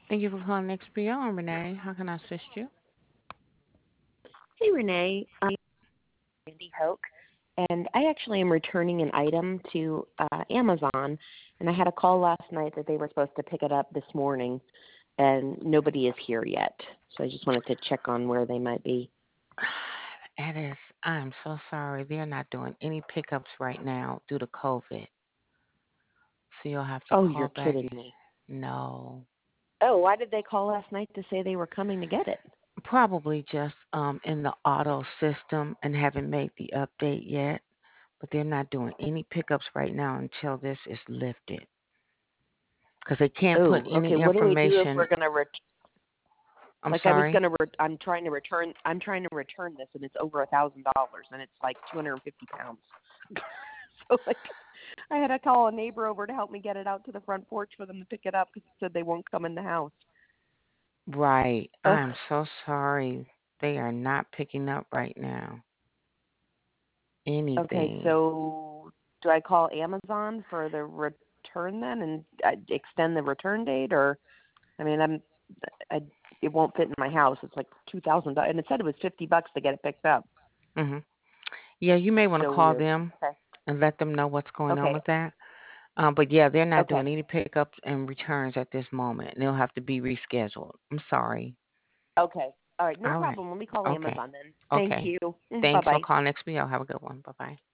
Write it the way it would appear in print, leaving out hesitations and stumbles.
Thank you for calling XPO. I'm Renee. How can I assist you? Hey, Renee. Randy Hoke, and I actually am returning an item to Amazon, and I had a call last night that they were supposed to pick it up this morning, and nobody is here yet. So I just wanted to check on where they might be. Edis, I'm so sorry. They're not doing any pickups right now due to COVID. So you'll have to Oh, call you're back. kidding me. No. Oh, why did they call last night to say they were coming to get it? Probably just in the auto system and haven't made the update yet. But they're not doing any pickups right now until this is lifted. Because they can't put Oh, okay. any What do we do if information. we're gonna I'm like? I was sorry. gonna. I'm trying to return. I'm trying to return this, and it's over $1,000, and it's like 250 pounds. So like, I had to call a neighbor over to help me get it out to the front porch for them to pick it up because it said they won't come in the house. Right. Ugh. I'm so sorry. They are not picking up right now. Okay, Anything. so do I call Amazon for the return then and extend the return date, or I mean, I it won't fit in my house. It's like $2,000, and it said it was $50 to get it picked up. Mhm. Yeah, you may want to So call weird. them Okay. and let them know what's going on Okay. with that. But yeah, they're not Okay. doing any pickups and returns at this moment. They'll have to be rescheduled. I'm sorry. Okay. All right. No All right. problem. Let me call Okay. Amazon then. Thank Okay. you. Bye Thanks for bye. calling XBO. Have a good one. Bye bye.